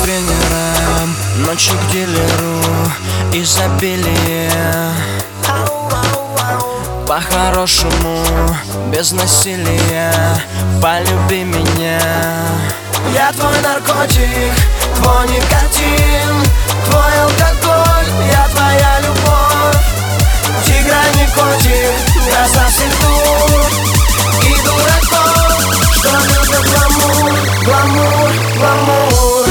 тренерам, ночью к дилеру, изобилие. По-хорошему, без насилия, полюби меня. Я твой наркотик, твой никотин, твой алкоголь, я твоя любовь. Тигра не котик, гроза всех дур и дураков, что любят гламур, гламур, гламур.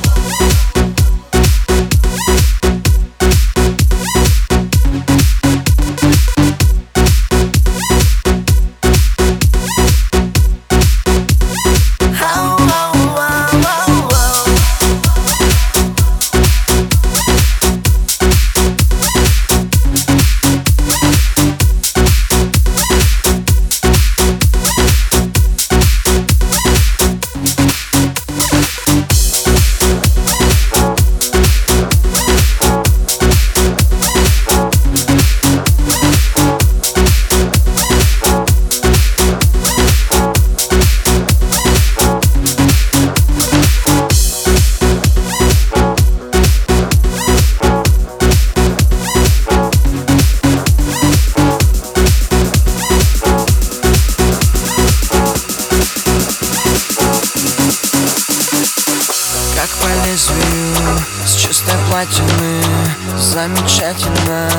Как по лезвию, с чистой платины, замечательно.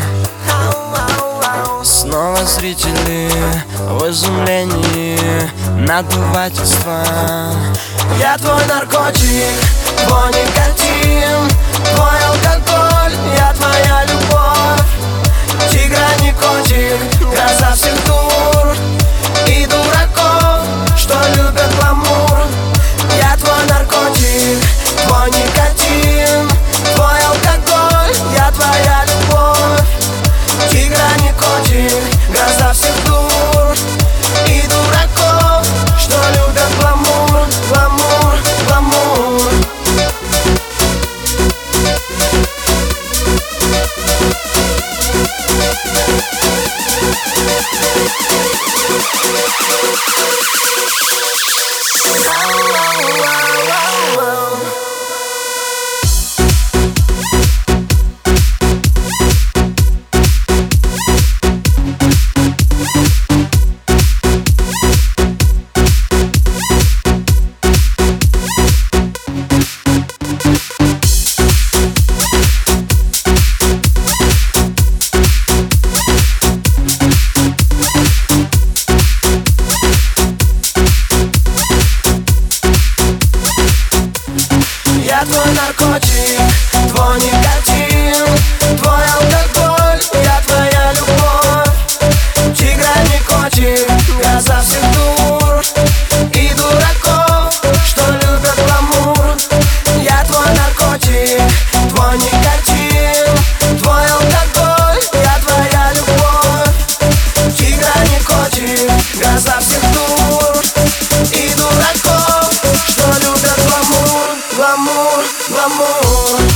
Снова зрители в изумлении, надувательство. Я твой наркотик, твой никотин, твой алкоголь, я твоя любовь. Тигра не котик, гроза всех дур и дураков, что любят гламур. Я твой наркотик, твой никотин, твой алкоголь, я твоя любовь. Тигра не котик, гроза всех дур и дураков, что любят гламур, гламур, гламур. Я твой наркотик, твой никотин, твой алкоголь, я твоя любовь. Тигра не котик, гроза всех дур и дураков, что любят гламур. Я твой наркотик, твой никотин, твой алкоголь, я твоя любовь. Тигра не котик, гроза всех дур и дураков, что любят гламур, гламур, гламур.